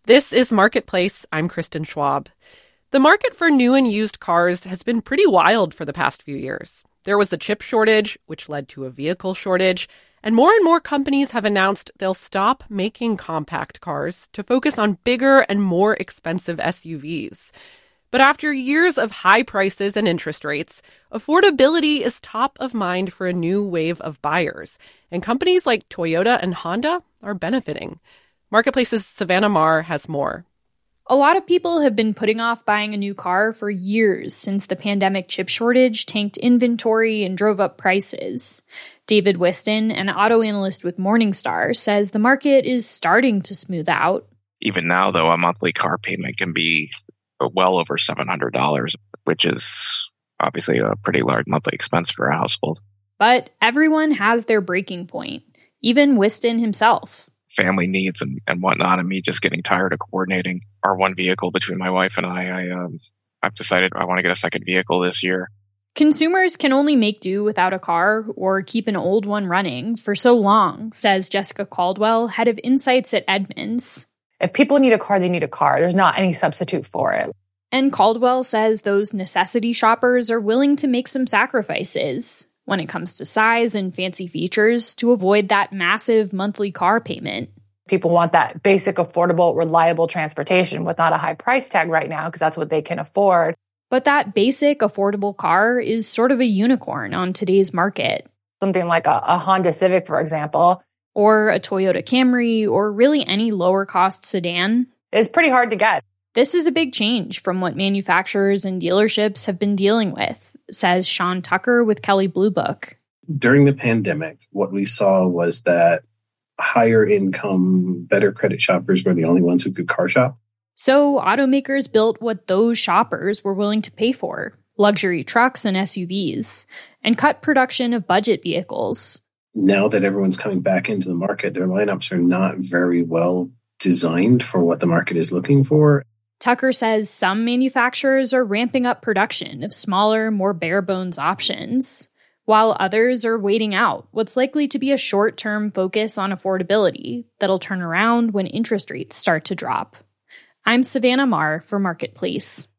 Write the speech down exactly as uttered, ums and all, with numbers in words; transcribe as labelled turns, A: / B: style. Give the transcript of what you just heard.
A: This is Marketplace. I'm Kristen Schwab. The market for new and used cars has been pretty wild for the past few years. There was the chip shortage, which led to a vehicle shortage, and more and more companies have announced they'll stop making compact cars to focus on bigger and more expensive S U Vs. But after years of high prices and interest rates, affordability is top of mind for a new wave of buyers, and companies like Toyota and Honda are benefiting. Marketplace's Savannah Maher has more.
B: A lot of people have been putting off buying a new car for years since the pandemic chip shortage tanked inventory and drove up prices. David Whiston, an auto analyst with Morningstar, says the market is starting to smooth out.
C: Even now, though, a monthly car payment can be well over seven hundred dollars, which is obviously a pretty large monthly expense for a household.
B: But everyone has their breaking point, even Whiston himself.
C: Family needs and, and whatnot, and me just getting tired of coordinating our one vehicle between my wife and I. I um, I've decided I want to get a second vehicle this year.
B: Consumers can only make do without a car or keep an old one running for so long, says Jessica Caldwell, head of insights at Edmunds.
D: If people need a car, they need a car. There's not any substitute for it.
B: And Caldwell says those necessity shoppers are willing to make some sacrifices when it comes to size and fancy features to avoid that massive monthly car payment.
D: People want that basic, affordable, reliable transportation with not a high price tag right now because that's what they can afford.
B: But that basic, affordable car is sort of a unicorn on today's market.
D: Something like a, a Honda Civic, for example.
B: Or a Toyota Camry, or really any lower-cost sedan.
D: It's pretty hard to get.
B: This is a big change from what manufacturers and dealerships have been dealing with, says Sean Tucker with Kelley Blue Book.
E: During the pandemic, what we saw was that higher income, better credit shoppers were the only ones who could car shop.
B: So automakers built what those shoppers were willing to pay for, luxury trucks and S U Vs, and cut production of budget vehicles.
E: Now that everyone's coming back into the market, their lineups are not very well designed for what the market is looking for.
B: Tucker says some manufacturers are ramping up production of smaller, more bare-bones options, while others are waiting out what's likely to be a short-term focus on affordability that'll turn around when interest rates start to drop. I'm Savannah Maher for Marketplace.